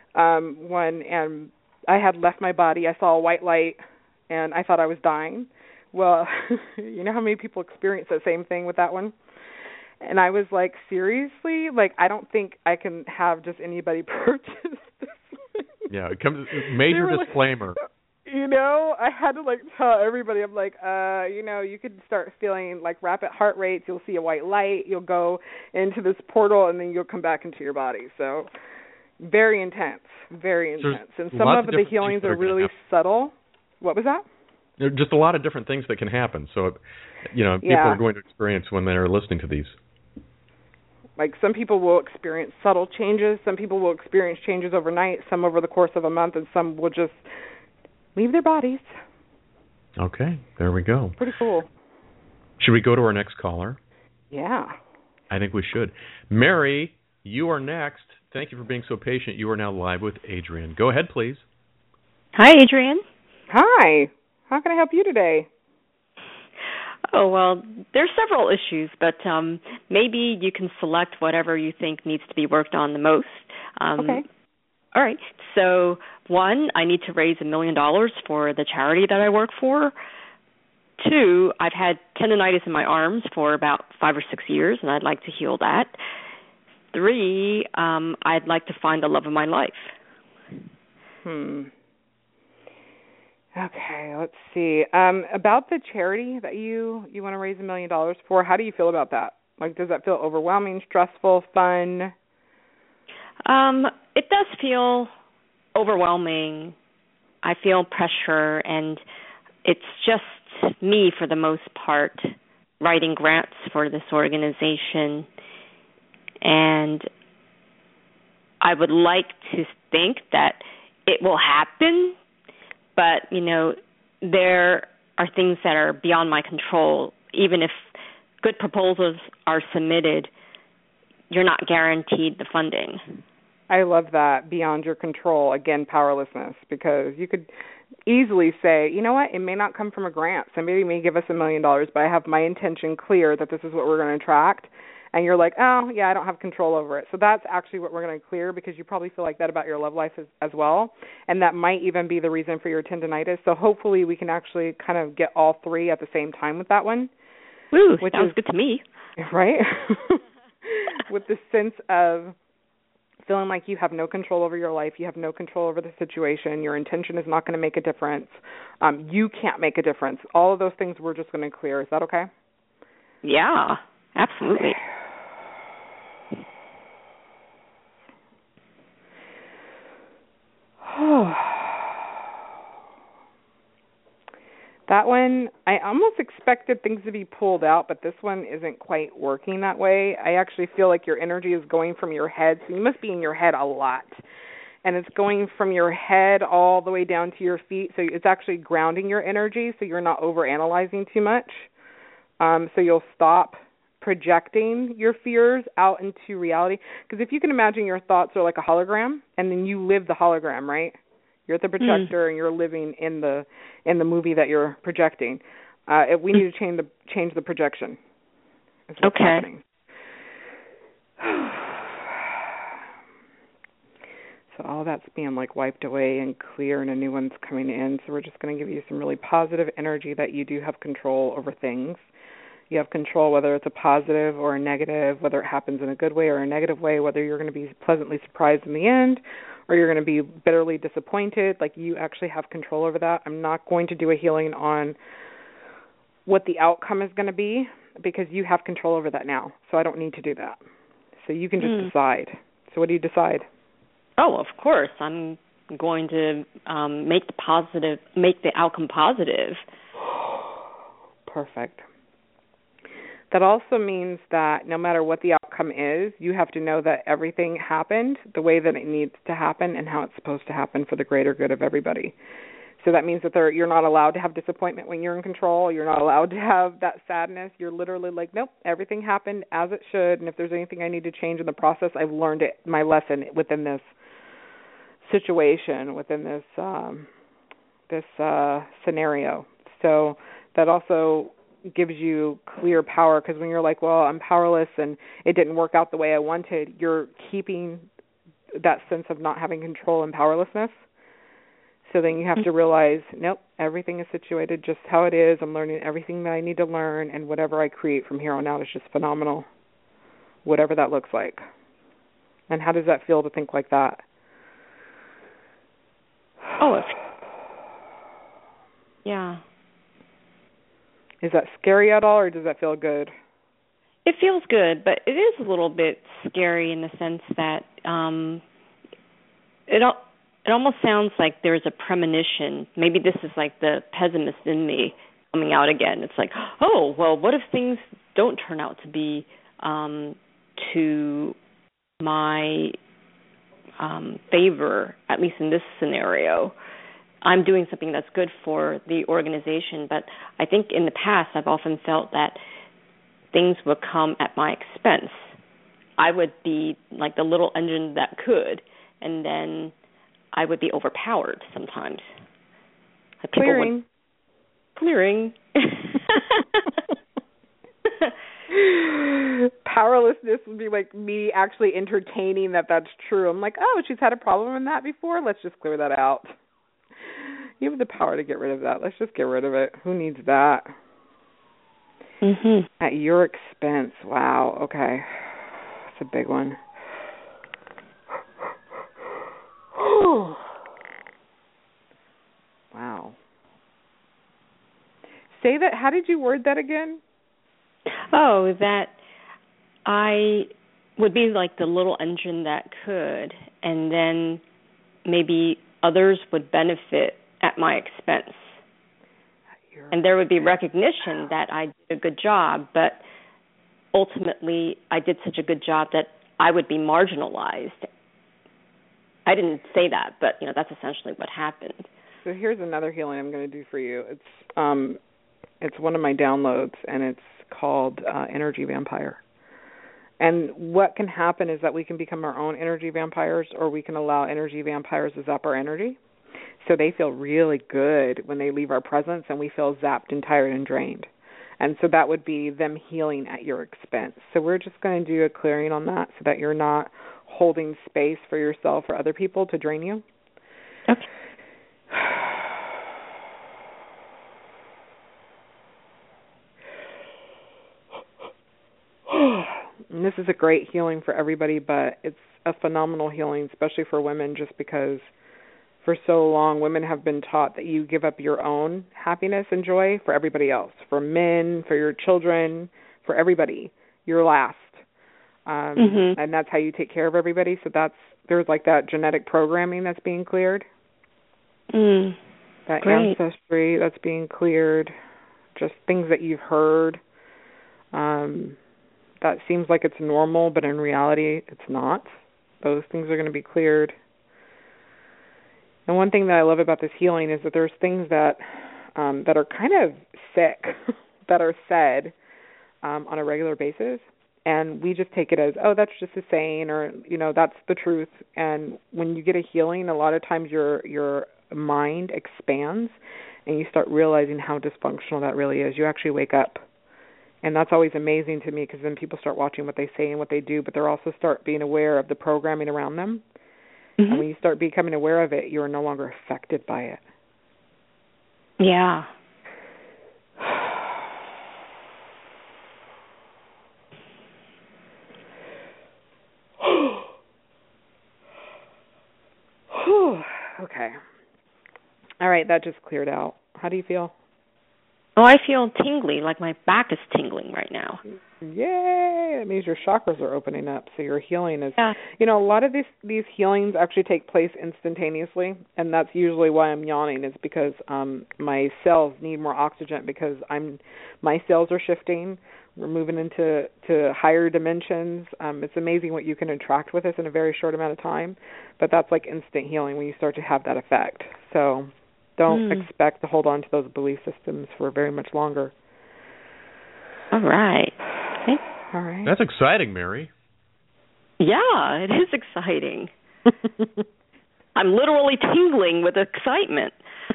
um, one, and I had left my body. I saw a white light, and I thought I was dying. Well, you know how many people experience the same thing with that one? And I was like, seriously? Like, I don't think I can have just anybody purchase this one. Yeah, it comes major disclaimer. Like, you know, I had to, like, tell everybody, I'm like, uh, you know, you could start feeling, like, rapid heart rates. You'll see a white light. You'll go into this portal, and then you'll come back into your body. So very intense, very intense. So and some of, of the healings are, are really subtle. What was that? There are just a lot of different things that can happen. So, you know, people yeah. are going to experience when they're listening to these. Like, some people will experience subtle changes. Some people will experience changes overnight, some over the course of a month, and some will just leave their bodies. Okay, there we go. Pretty cool. Should we go to our next caller? Yeah. I think we should. Mary, you are next. Thank you for being so patient. You are now live with Adrienne. Go ahead, please. Hi, Adrienne. Hi. How can I help you today? Oh, well, there's several issues, but um, maybe you can select whatever you think needs to be worked on the most. Um, okay. All right. So, one, I need to raise a million dollars for the charity that I work for. Two, I've had tendonitis in my arms for about five or six years, and I'd like to heal that. Three, um, I'd like to find the love of my life. Hmm. Okay, let's see. Um, about the charity that you, you want to raise a million dollars for, how do you feel about that? Like, does that feel overwhelming, stressful, fun? Um, it does feel overwhelming. I feel pressure, and it's just me, for the most part, writing grants for this organization. And I would like to think that it will happen, but, you know, there are things that are beyond my control. Even if good proposals are submitted, you're not guaranteed the funding. I love that, beyond your control. Again, powerlessness, because you could easily say, you know what, it may not come from a grant. Somebody may give us a million dollars, but I have my intention clear that this is what we're going to attract. And you're like, oh, yeah, I don't have control over it. So that's actually what we're going to clear, because you probably feel like that about your love life as, as well. And that might even be the reason for your tendonitis. So hopefully we can actually kind of get all three at the same time with that one. Woo, which sounds is, good to me. Right? With the sense of feeling like you have no control over your life, you have no control over the situation, your intention is not going to make a difference, um, you can't make a difference. All of those things we're just going to clear. Is that okay? Yeah, absolutely. That one, I almost expected things to be pulled out, but this one isn't quite working that way. I actually feel like your energy is going from your head, so you must be in your head a lot. And it's going from your head all the way down to your feet, so it's actually grounding your energy so you're not overanalyzing too much. Um, so you'll stop projecting your fears out into reality. Because if you can imagine, your thoughts are like a hologram, and then you live the hologram, right? You're the projector, mm. and you're living in the in the movie that you're projecting. Uh, if we need to change the change the projection. Is what's okay. happening. So all that's being like wiped away and clear, and a new one's coming in. So we're just going to give you some really positive energy that you do have control over things. You have control whether it's a positive or a negative, whether it happens in a good way or a negative way, whether you're going to be pleasantly surprised in the end or you're going to be bitterly disappointed. Like, you actually have control over that. I'm not going to do a healing on what the outcome is going to be, because you have control over that now. So I don't need to do that. So you can just mm. decide. So what do you decide? Oh, of course. I'm going to um, make the positive, make the outcome positive. Perfect. That also means that no matter what the outcome is, you have to know that everything happened the way that it needs to happen and how it's supposed to happen for the greater good of everybody. So that means that there, you're not allowed to have disappointment when you're in control. You're not allowed to have that sadness. You're literally like, nope, everything happened as it should, and if there's anything I need to change in the process, I've learned it, my lesson within this situation, within this um, this uh, scenario. So that also gives you clear power, because when you're like, well, I'm powerless and it didn't work out the way I wanted, you're keeping that sense of not having control and powerlessness. So then you have to realize, nope, everything is situated just how it is. I'm learning everything that I need to learn, and whatever I create from here on out is just phenomenal, whatever that looks like. And how does that feel to think like that? Oh, if, yeah. Is that scary at all, or does that feel good? It feels good, but it is a little bit scary in the sense that um, it it almost sounds like there's a premonition. Maybe this is like the pessimist in me coming out again. It's like, oh, well, what if things don't turn out to be um, to my um, favor, at least in this scenario? I'm doing something that's good for the organization, but I think in the past I've often felt that things would come at my expense. I would be like the little engine that could, and then I would be overpowered sometimes. Like clearing. Would, clearing. Powerlessness would be like me actually entertaining that that's true. I'm like, oh, she's had a problem in that before? Let's just clear that out. You have the power to get rid of that. Let's just get rid of it. Who needs that? Mm-hmm. At your expense. Wow. Okay. That's a big one. Wow. Say that. How did you word that again? Oh, that I would be like the little engine that could, and then maybe others would benefit at my expense. And there would be recognition that I did a good job, but ultimately I did such a good job that I would be marginalized. I didn't say that, but you know that's essentially what happened. So here's another healing I'm going to do for you. It's um, it's one of my downloads, and it's called uh, Energy Vampire. And what can happen is that we can become our own energy vampires, or we can allow energy vampires to zap our energy. So they feel really good when they leave our presence, and we feel zapped and tired and drained. And so that would be them healing at your expense. So we're just going to do a clearing on that so that you're not holding space for yourself or other people to drain you. Okay. And this is a great healing for everybody, but it's a phenomenal healing, especially for women, just because for so long women have been taught that you give up your own happiness and joy for everybody else, for men, for your children, for everybody. You're last. Um, mm-hmm. And that's how you take care of everybody. So that's there's like that genetic programming that's being cleared. Mm, that great. ancestry that's being cleared. Just things that you've heard. Um, that seems like it's normal, but in reality it's not. Those things are going to be cleared. And one thing that I love about this healing is that there's things that um, that are kind of sick that are said um, on a regular basis. And we just take it as, oh, that's just a saying, or, you know, that's the truth. And when you get a healing, a lot of times your your mind expands and you start realizing how dysfunctional that really is. You actually wake up. And that's always amazing to me, because then people start watching what they say and what they do, but they're also start being aware of the programming around them. Mm-hmm. And when you start becoming aware of it, you are no longer affected by it. Yeah. Okay. All right, that just cleared out. How do you feel? Oh, I feel tingly, like my back is tingling right now. Yay! That means your chakras are opening up, so your healing is... Yeah. You know, a lot of these these healings actually take place instantaneously, and that's usually why I'm yawning, is because um, my cells need more oxygen, because I'm my cells are shifting. We're moving into to higher dimensions. Um, it's amazing what you can attract with us in a very short amount of time, but that's like instant healing when you start to have that effect. So don't mm. expect to hold on to those belief systems for very much longer. All right. Okay. All right. That's exciting, Mary. Yeah, it is exciting. I'm literally tingling with excitement.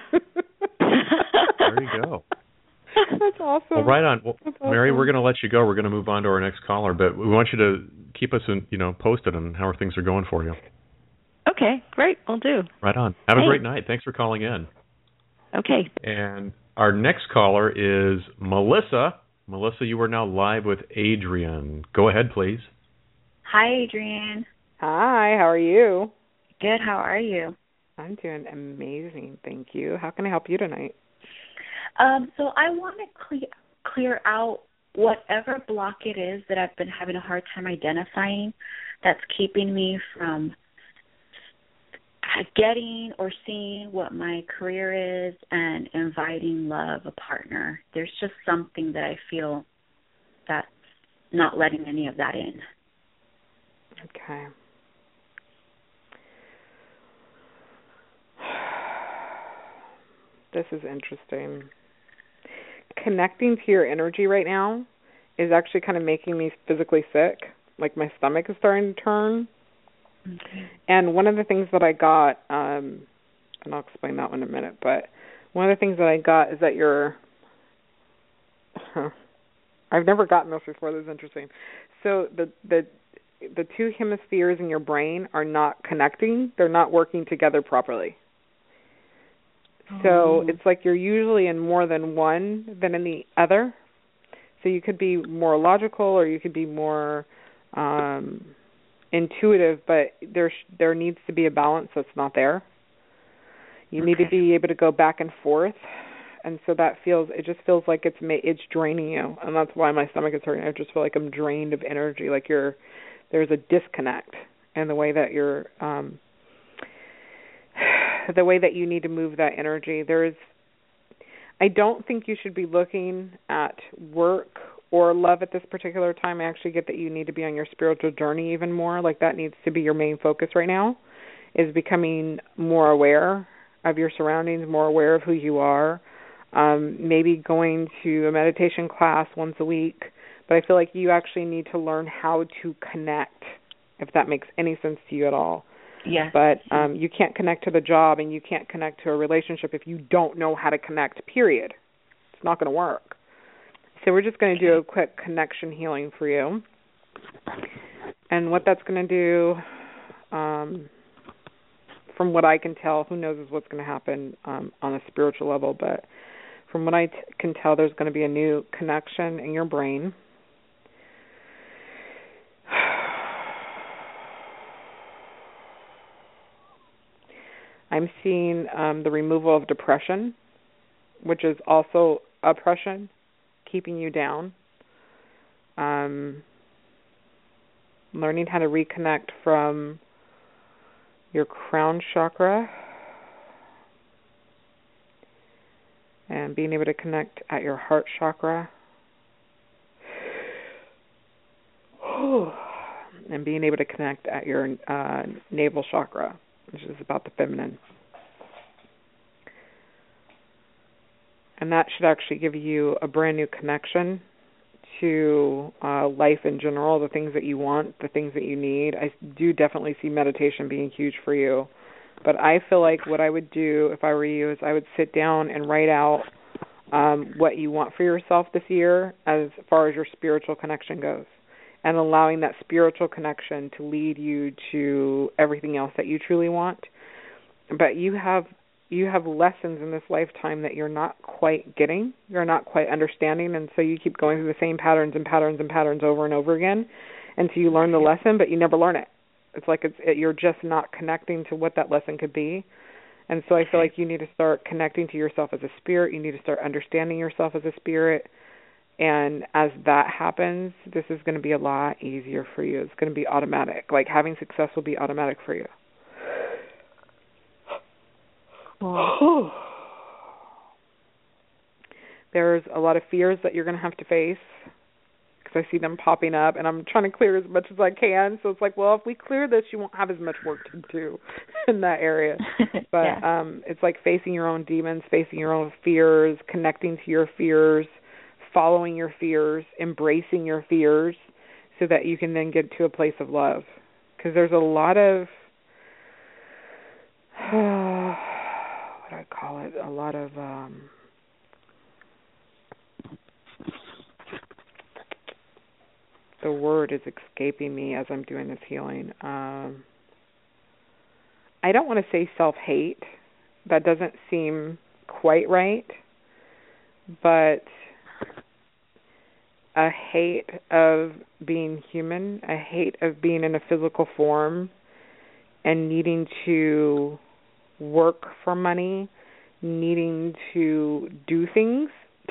There you go. That's awesome. Well, right on. Well, That's Mary, awesome. We're going to let you go. We're going to move on to our next caller, but we want you to keep us, in, you know, posted on how things are going for you. Okay, great. We'll do. Right on. Have hey. a great night. Thanks for calling in. Okay. And our next caller is Melissa. Melissa, you are now live with Adrian. Go ahead, please. Hi, Adrian. Hi, how are you? Good, how are you? I'm doing amazing, thank you. How can I help you tonight? Um, so I want to clear clear out whatever block it is that I've been having a hard time identifying that's keeping me from getting or seeing what my career is and inviting love, a partner. There's just something that I feel that's not letting any of that in. Okay. This is interesting. Connecting to your energy right now is actually kind of making me physically sick. Like my stomach is starting to turn. Okay. And one of the things that I got, um, and I'll explain that one in a minute, but one of the things that I got is that you're, huh, I've never gotten this before, this is interesting. So the, the, the two hemispheres in your brain are not connecting, they're not working together properly. Oh. So it's like you're usually in more than one than in the other. So you could be more logical or you could be more um, intuitive, but there sh- there needs to be a balance that's not there. You okay. need to be able to go back and forth, and so that feels it just feels like it's ma- it's draining you, and that's why my stomach is hurting. I just feel like I'm drained of energy, like you're there's a disconnect in the way that you're um, the way that you need to move that energy. There's I don't think you should be looking at work or love at this particular time. I actually get that you need to be on your spiritual journey even more. Like that needs to be your main focus right now, is becoming more aware of your surroundings, more aware of who you are. Um, maybe going to a meditation class once a week. But I feel like you actually need to learn how to connect, if that makes any sense to you at all. Yes. But um, you can't connect to the job and you can't connect to a relationship if you don't know how to connect, period. It's not going to work. So we're just going to do a quick connection healing for you. And what that's going to do, um, from what I can tell, who knows is what's going to happen um, on a spiritual level, but from what I t- can tell, there's going to be a new connection in your brain. I'm seeing um, the removal of depression, which is also oppression, keeping you down. Um, learning how to reconnect from your crown chakra and being able to connect at your heart chakra. And being able to connect at your uh, navel chakra, which is about the feminine. And that should actually give you a brand new connection to uh, life in general, the things that you want, the things that you need. I do definitely see meditation being huge for you. But I feel like what I would do if I were you is I would sit down and write out um, what you want for yourself this year as far as your spiritual connection goes, and allowing that spiritual connection to lead you to everything else that you truly want. But you have you have lessons in this lifetime that you're not quite getting, you're not quite understanding, and so you keep going through the same patterns and patterns and patterns over and over again until you learn the lesson, but you never learn it. It's like it's it, you're just not connecting to what that lesson could be. And so I feel like you need to start connecting to yourself as a spirit. You need to start understanding yourself as a spirit. And as that happens, this is going to be a lot easier for you. It's going to be automatic. Like having success will be automatic for you. Cool. There's a lot of fears that you're going to have to face because I see them popping up, and I'm trying to clear as much as I can. So it's like, well, if we clear this, you won't have as much work to do in that area. But yeah. um, it's like facing your own demons, facing your own fears, connecting to your fears, following your fears, embracing your fears so that you can then get to a place of love. Because there's a lot of, uh, what do I call it, a lot of, um, the word is escaping me as I'm doing this healing. Um, I don't want to say self-hate. That doesn't seem quite right. But a hate of being human, a hate of being in a physical form and needing to work for money, needing to do things.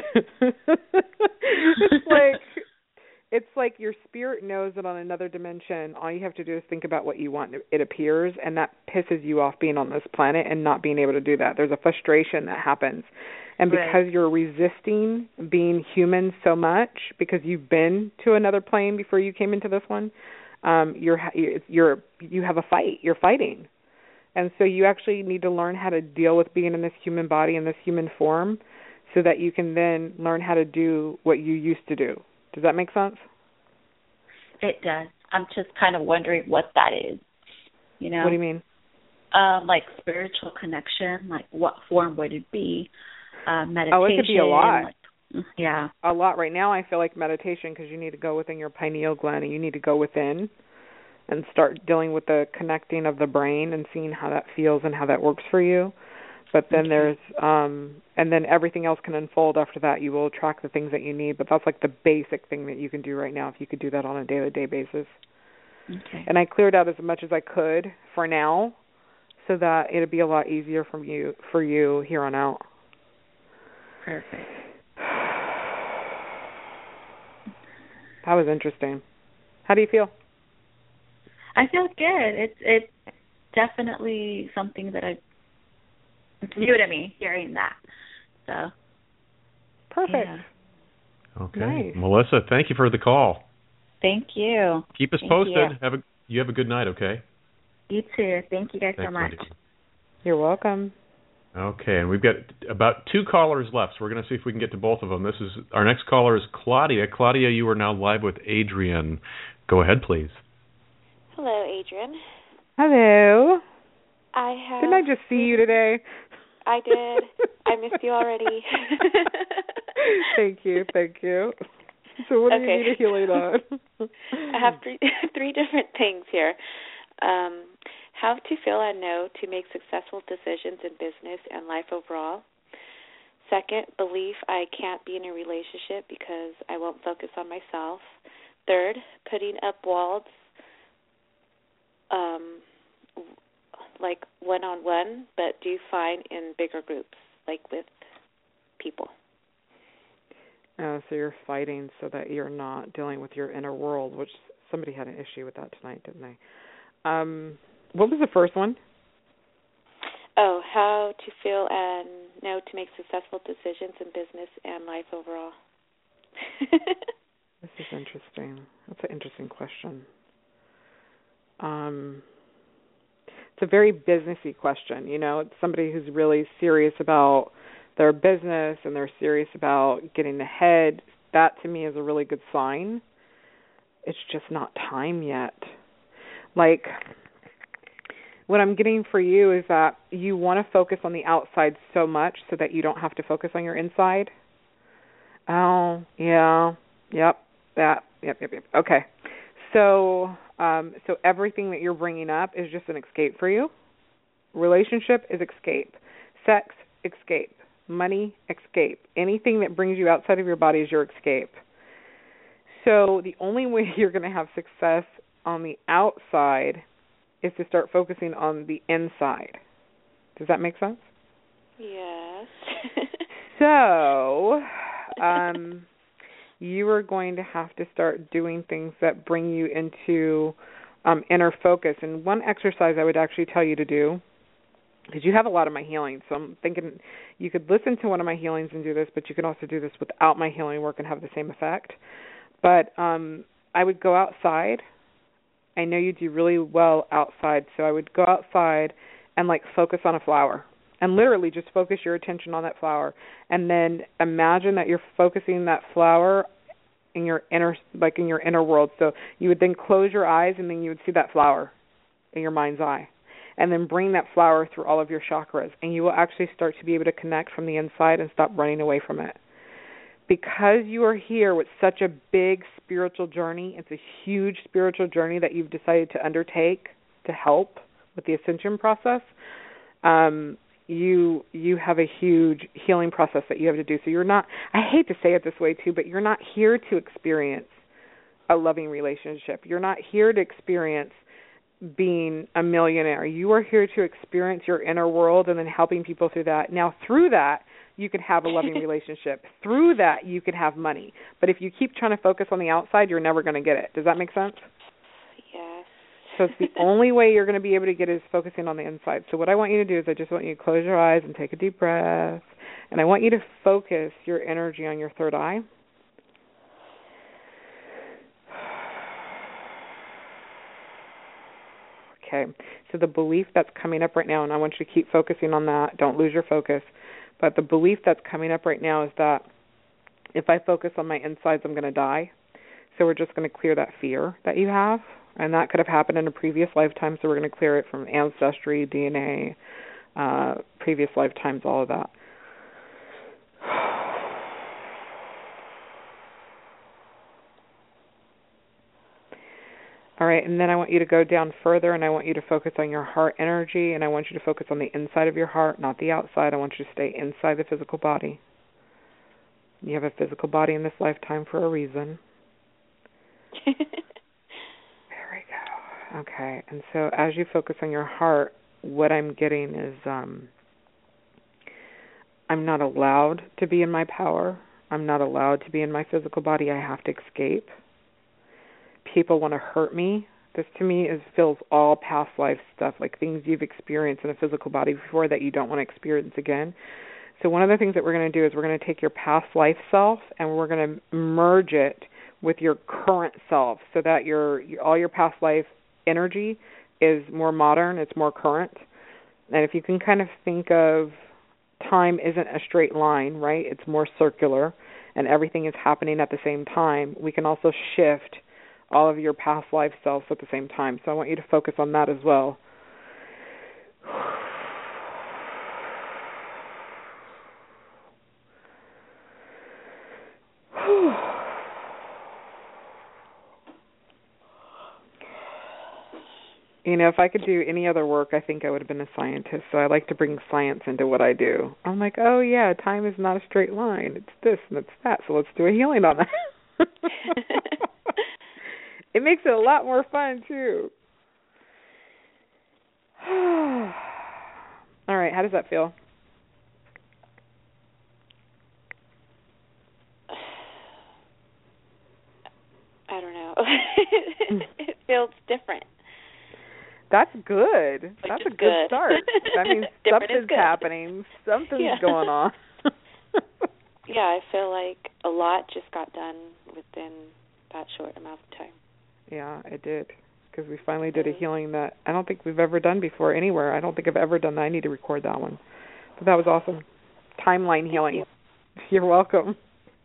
It's like it's like your spirit knows that on another dimension, all you have to do is think about what you want. It appears, and that pisses you off being on this planet and not being able to do that. There's a frustration that happens. And because right. you're resisting being human so much, because you've been to another plane before you came into this one, um, you're you're you have a fight. You're fighting, and so you actually need to learn how to deal with being in this human body in this human form, so that you can then learn how to do what you used to do. Does that make sense? It does. I'm just kind of wondering what that is. You know? What do you mean? Um, like spiritual connection. Like what form would it be? Uh, meditation. Oh, it could be a lot. Like, yeah. A lot. Right now I feel like meditation, because you need to go within your pineal gland and you need to go within and start dealing with the connecting of the brain and seeing how that feels and how that works for you. But then okay. there's, um, and then everything else can unfold after that. You will attract the things that you need, but that's like the basic thing that you can do right now if you could do that on a day-to-day basis. Okay. And I cleared out as much as I could for now, so that it'll be a lot easier from you for you here on out. Perfect. That was interesting. How do you feel? I feel good. It's it's definitely something that I. It's new to me hearing that. So. Perfect. Yeah. Okay. Nice. Melissa, thank you for the call. Thank you. Keep us Thank posted. You. Have a you have a good night, okay? You too. Thank you guys Thanks, so much. Wendy. You're welcome. Okay, and we've got about two callers left, so we're going to see if we can get to both of them. This is our next caller is Claudia. Claudia, you are now live with Adrian. Go ahead, please. Hello, Adrian. Hello. I have. Didn't I just see you today? I did. I missed you already. Thank you. Thank you. So what do okay. you need a healing on? I have three three different things here. Um, how to feel and know to make successful decisions in business and life overall. Second, belief I can't be in a relationship because I won't focus on myself. Third, putting up walls, um, like one-on-one, but do fine in bigger groups, like with people. Oh, so you're fighting so that you're not dealing with your inner world, which somebody had an issue with that tonight, didn't they? Um, what was the first one? Oh, how to feel and know to make successful decisions in business and life overall. This is interesting. That's an interesting question. Um, it's a very businessy question. You know, it's somebody who's really serious about their business and they're serious about getting ahead. That to me is a really good sign. It's just not time yet. Like, what I'm getting for you is that you want to focus on the outside so much so that you don't have to focus on your inside. Oh, yeah, yep, that, yep, yep, yep. Okay. So, um, so everything that you're bringing up is just an escape for you. Relationship is escape. Sex, escape. Money, escape. Anything that brings you outside of your body is your escape. So the only way you're going to have success on the outside is to start focusing on the inside. Does that make sense? Yes. So, um, you are going to have to start doing things that bring you into um, inner focus. And one exercise I would actually tell you to do, because you have a lot of my healings, so I'm thinking you could listen to one of my healings and do this, but you can also do this without my healing work and have the same effect. But um, I would go outside. I know you do really well outside, so I would go outside and, like, focus on a flower. And literally just focus your attention on that flower. And then imagine that you're focusing that flower in your inner, like in your inner world. So you would then close your eyes and then you would see that flower in your mind's eye. And then bring that flower through all of your chakras. And you will actually start to be able to connect from the inside and stop running away from it. Because you are here with such a big spiritual journey, it's a huge spiritual journey that you've decided to undertake to help with the ascension process, um, you you have a huge healing process that you have to do. So you're not, I hate to say it this way too, but you're not here to experience a loving relationship. You're not here to experience being a millionaire. You are here to experience your inner world and then helping people through that. Now, through that, you can have a loving relationship. Through that, you can have money. But if you keep trying to focus on the outside, you're never going to get it. Does that make sense? Yes. So it's the only way you're going to be able to get it is focusing on the inside. So what I want you to do is I just want you to close your eyes and take a deep breath. And I want you to focus your energy on your third eye. Okay. So the belief that's coming up right now, and I want you to keep focusing on that. Don't lose your focus. But the belief that's coming up right now is that if I focus on my insides, I'm going to die. So we're just going to clear that fear that you have. And that could have happened in a previous lifetime, so we're going to clear it from ancestry, D N A, uh, previous lifetimes, all of that. All right, and then I want you to go down further, and I want you to focus on your heart energy, and I want you to focus on the inside of your heart, not the outside. I want you to stay inside the physical body. You have a physical body in this lifetime for a reason. Okay, and so as you focus on your heart, what I'm getting is um, I'm not allowed to be in my power. I'm not allowed to be in my physical body. I have to escape. People want to hurt me. This to me is feels all past life stuff, like things you've experienced in a physical body before that you don't want to experience again. So one of the things that we're going to do is we're going to take your past life self and we're going to merge it with your current self so that your, your all your past life energy is more modern, it's more current. And if you can kind of think of time isn't a straight line, right? It's more circular and everything is happening at the same time. We can also shift all of your past life selves at the same time. So I want you to focus on that as well. You know, if I could do any other work, I think I would have been a scientist. So I like to bring science into what I do. I'm like, oh, yeah, time is not a straight line. It's this and it's that. So let's do a healing on that. It makes it a lot more fun, too. All right, how does that feel? I don't know. It feels different. That's good. Which That's a good, good start. That means something's is happening. Something's yeah. going on. Yeah, I feel like a lot just got done within that short amount of time. Yeah, it did. Because we finally did a healing that I don't think we've ever done before anywhere. I don't think I've ever done that. I need to record that one. But that was awesome. Timeline healing. You. You're welcome.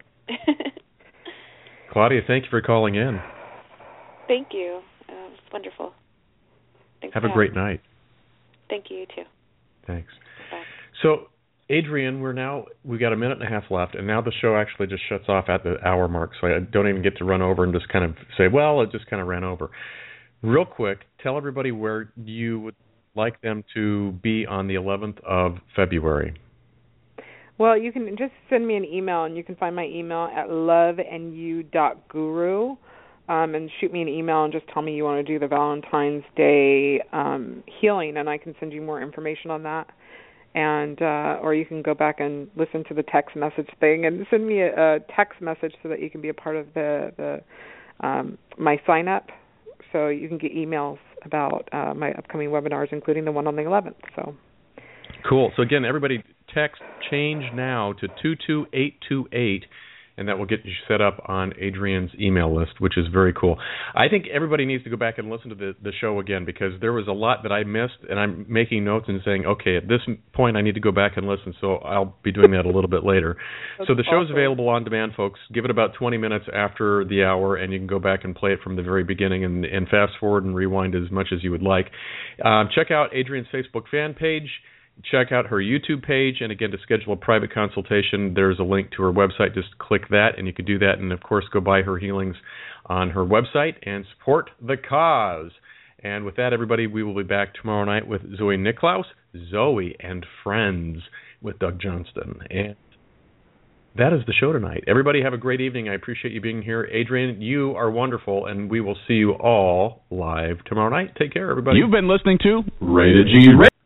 Claudia, thank you for calling in. Thank you. Uh, it was wonderful. Thanks Have a great me. night. Thank you, you too. Thanks. Bye. So, Adrian, we're now, we've got a minute and a half left, and now the show actually just shuts off at the hour mark, so I don't even get to run over and just kind of say, well, it just kind of ran over. Real quick, tell everybody where you would like them to be on the eleventh of February. Well, you can just send me an email, and you can find my email at love and you dot guru. Um, and shoot me an email and just tell me you want to do the Valentine's Day um, healing, and I can send you more information on that. And uh, or you can go back and listen to the text message thing and send me a, a text message so that you can be a part of the, the um, my sign up, so you can get emails about uh, my upcoming webinars, including the one on the eleventh. So cool. So again, everybody text change now to two two eight two eight. And that will get you set up on Adrian's email list, which is very cool. I think everybody needs to go back and listen to the, the show again, because there was a lot that I missed, and I'm making notes and saying, okay, at this point I need to go back and listen, so I'll be doing that a little bit later. So the show's awesome. Available on demand, folks. Give it about twenty minutes after the hour, and you can go back and play it from the very beginning and, and fast forward and rewind as much as you would like. Um, check out Adrian's Facebook fan page. Check out her YouTube page, and again, to schedule a private consultation, there's a link to her website. Just click that, and you can do that, and of course, go buy her healings on her website and support the cause. And with that, everybody, we will be back tomorrow night with Zoe Niklaus, Zoe and Friends with Doug Johnston. And that is the show tonight. Everybody have a great evening. I appreciate you being here. Adrian, you are wonderful, and we will see you all live tomorrow night. Take care, everybody. You've been listening to Rated G Radio.